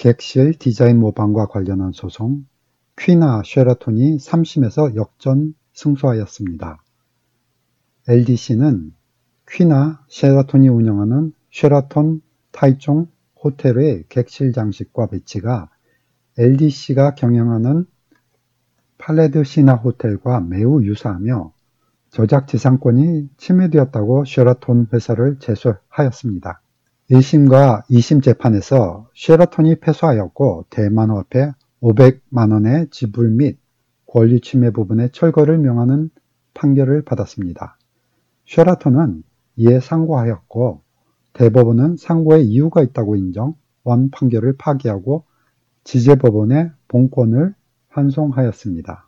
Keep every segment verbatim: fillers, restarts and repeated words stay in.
객실 디자인 모방과 관련한 소송, 퀴나 쉐라톤이 삼 심에서 역전 승소하였습니다. 엘디씨는 퀴나 쉐라톤이 운영하는 쉐라톤 타이종 호텔의 객실 장식과 배치가 엘디씨가 경영하는 팔레드 시나 호텔과 매우 유사하며 저작지상권이 침해되었다고 쉐라톤 회사를 제소하였습니다. 일 심과 이 심 재판에서 쉐라톤이 패소하였고 대만화폐 오백만 원의 지불 및 권리침해 부분의 철거를 명하는 판결을 받았습니다. 쉐라톤은 이에 상고하였고 대법원은 상고에 이유가 있다고 인정, 원 판결을 파기하고 지제법원에 본권을 환송하였습니다.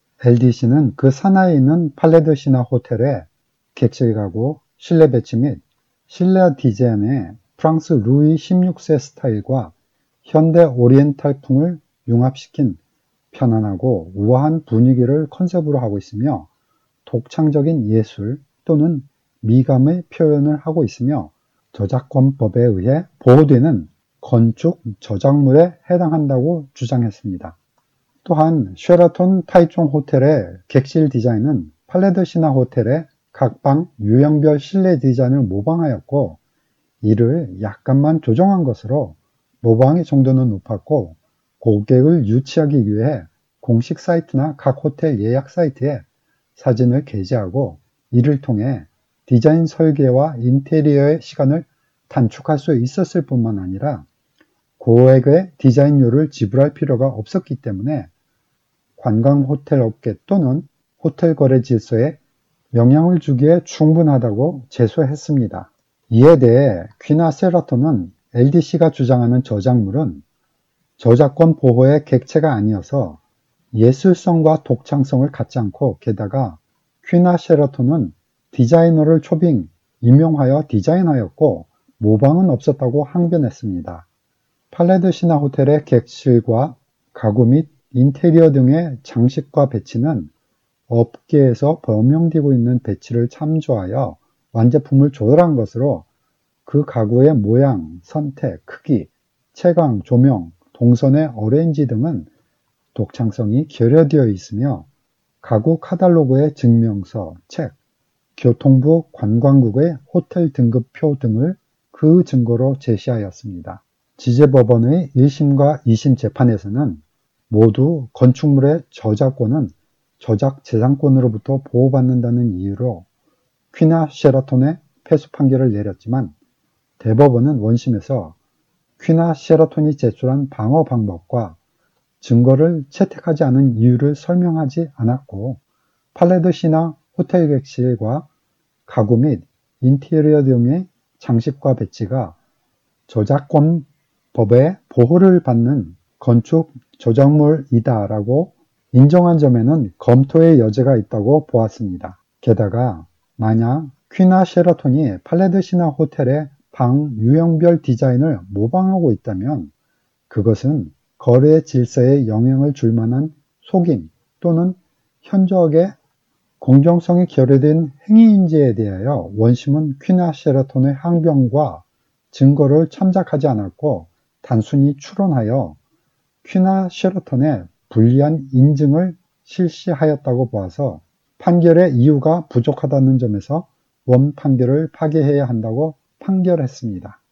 엘디씨는 그 산하에 있는 팔레드 시나 호텔의 객실 가구, 실내 배치 및 실내 디자인에 프랑스 루이 십육 세 스타일과 현대 오리엔탈풍을 융합시킨 편안하고 우아한 분위기를 컨셉으로 하고 있으며 독창적인 예술 또는 미감의 표현을 하고 있으며 저작권법에 의해 보호되는 건축 저작물에 해당한다고 주장했습니다. 또한 쉐라톤 타이종 호텔의 객실 디자인은 팔레드 시나 호텔의 각방 유형별 실내 디자인을 모방하였고 이를 약간만 조정한 것으로 모방의 정도는 높았고 고객을 유치하기 위해 공식 사이트나 각 호텔 예약 사이트에 사진을 게재하고 이를 통해 디자인 설계와 인테리어의 시간을 단축할 수 있었을 뿐만 아니라 고액의 디자인료를 지불할 필요가 없었기 때문에 관광 호텔 업계 또는 호텔 거래 질서에 영향을 주기에 충분하다고 제소했습니다. 이에 대해 퀴나 쉐라톤은 엘디씨가 주장하는 저작물은 저작권 보호의 객체가 아니어서 예술성과 독창성을 갖지 않고 게다가 퀴나 쉐라톤은 디자이너를 초빙, 임용하여 디자인하였고 모방은 없었다고 항변했습니다. 팔레드 시나 호텔의 객실과 가구 및 인테리어 등의 장식과 배치는 업계에서 범용되고 있는 배치를 참조하여 완제품을 조절한 것으로 그 가구의 모양, 선택, 크기, 채광, 조명, 동선의 어레인지 등은 독창성이 결여되어 있으며 가구 카탈로그의 증명서, 책, 교통부 관광국의 호텔 등급표 등을 그 증거로 제시하였습니다. 지제법원의 일 심과 이 심 재판에서는 모두 건축물의 저작권은 저작재산권으로부터 보호받는다는 이유로 퀴나 쉐라톤의 패소 판결을 내렸지만 대법원은 원심에서 퀴나 쉐라톤이 제출한 방어 방법과 증거를 채택하지 않은 이유를 설명하지 않았고 팔레드 시나 호텔 객실과 가구 및 인테리어 등의 장식과 배치가 저작권법의 보호를 받는 건축 저작물이다라고 인정한 점에는 검토의 여지가 있다고 보았습니다. 게다가 만약 퀴나 쉐라톤이 팔레드 시나 호텔의 방 유형별 디자인을 모방하고 있다면 그것은 거래 질서에 영향을 줄 만한 속임 또는 현저하게 공정성이 결여된 행위인지에 대하여 원심은 퀴나 쉐라톤의 항변과 증거를 참작하지 않았고 단순히 추론하여 퀴나 쉐라톤의 불리한 인증을 실시하였다고 보아서 판결의 이유가 부족하다는 점에서 원 판결을 파기해야 한다고 판결했습니다.